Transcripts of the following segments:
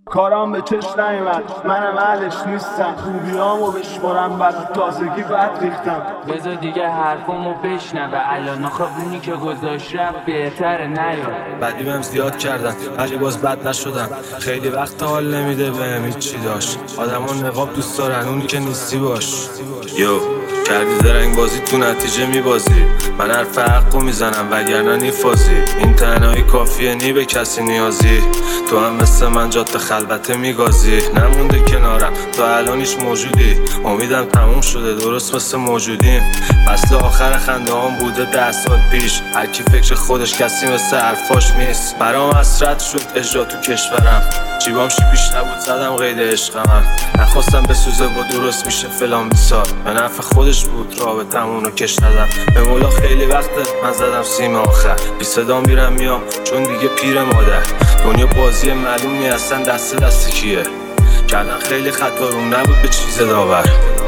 کارام به چش نیومد، منم اهلش نیستم. خوبیامو بشمارم بعد تازگی بد ریختم. بذار دیگه حرفامو بشنوه، الان خوابونی که گذاشت رفت بهتره نیاد. بدیمم زیاد کردم ولی باز بد نشدم. خیلی وقت حال نمیده بهم هیچی داشت. آدما نقاب دوست دارن، اونی که نیستی باش. یو کردی زرنگ بازی تو نتیجه میبازی. من حرف حقو میزنم وگرنه نیفازی. این تنهایی کافیه نی به کسی نیازی. تو هم مثل من جاده خلوته میگازی. نمونده کنارم تو الانیش موجودی. امیدم تموم شده درست مثل موجودیم. فصل آخر خنده هم بوده 10 سال پیش. هرکی فکر خودش کسی مثل حرفاش نیست. برام حسرت شد اجرا تو کشورم. جیبام پیش نبود زدم قید عشقم. نخواستم بسوزه با درست میشه فلان بیسار. به نفع خودش بود رابطمونو کش ندم. به مولا خیلی وقته من زدم سیم آخر. بی صدا میرم میام چون دیگه پیر مادر. دنیا بازی معلومی اصلا دست کیه. کردن خیلی خطا روم نبود به چیز داور.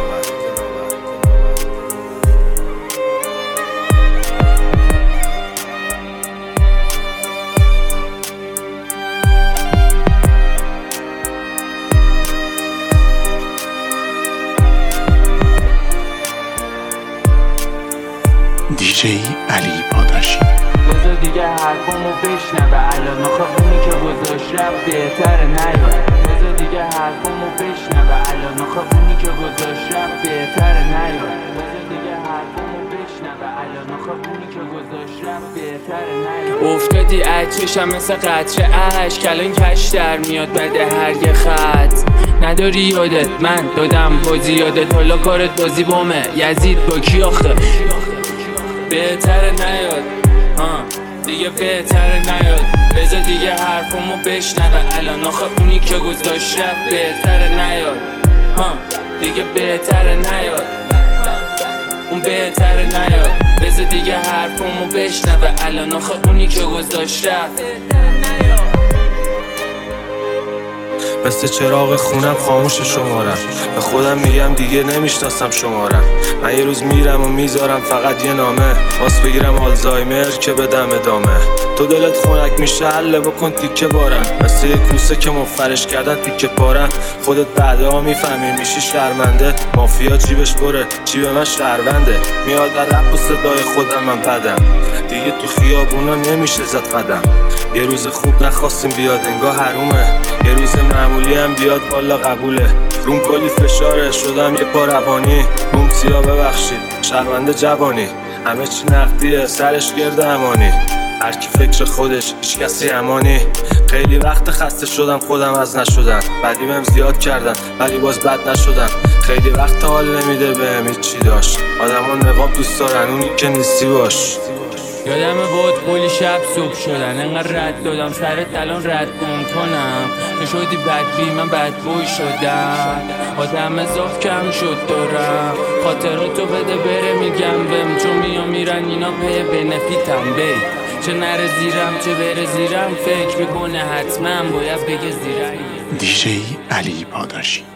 دیجی علی پاداشی. بذار دیگه حرفامو بشنوه، الان خوابونی که گذاشت رفت بهتره نیاد. بذار دیگه حرفامو بشنوه، الان خوابونی که گذاشت رفت بهتره نیاد. بذار دیگه حرفامو بشنوه، الان خوابونی که گذاشت رفت بهتره نیاد. افتادی عطشم مثل قطره اشک، الان کش در میاد بده هر یه خط. نداری یادت من دادم بازی یادت، حالا کارت بازی بامه یزید با کی آخه. بهتره نیاد دیگه بهتره نیاد. بذار دیگه حرفمو بشنوه، الان آخه اونی که گذاشت رفت بهتره نیاد. دیگه بهتره نیاد، اون بهتره نیاد. بذار دیگه حرفمو بشنوه، الان آخه اونی که گذاشت رفت. مثل چراغ خونم خاموش شمارم. به خودم میگم دیگه نمیشناسم شمارم. من یه روز میرم و میذارم فقط یه نامه، باز بگیرم آلزایمر که بدم ادامه. تو دلت خنک میشه حله بکن تیکه بارم. مثل یه کوسه که مفرش کردن تیکه پارم. خودت بعدها میفهمی میشی شرمنده. مافیا جیبش پره جیب من شهرونده. میاد رپ و صدای خودم من بدم. دیگه تو خیابونا نمیشه زد قدم. یه روز خوب نخواستیم بیاد انگاه حرومه. یه روز معمولی هم بیاد والا قبوله. روم کلی فشاره شدم یه پا روانی. روم سیا ببخشید شرمنده جوانی. همه چی نقدیه سرش گرد امانی. هرکی فکر خودش هیچ کسی امانی. خیلی وقت خسته شدم خودم از نشدن. بدیمم زیاد کردم ولی باز بد نشدم. خیلی وقت حال نمیده بهم هیچی داشت. آدما نقاب دوست دارن اونی که نیستی باش. یادم بود کلی شب صبح شدن، انقدر رد دادم سرت الان رد کنم. تو شدی بدبی من بدبوی شدم. آدم اضاف کم شد دارم. خاطراتو بده بره میگم بهم، چون میرن اینا پی بنفیتم. بری چه نره زیرم چه بره زیرم، فکر میکنه حتما باید بگه زیرم. دیجی علی پاداشی.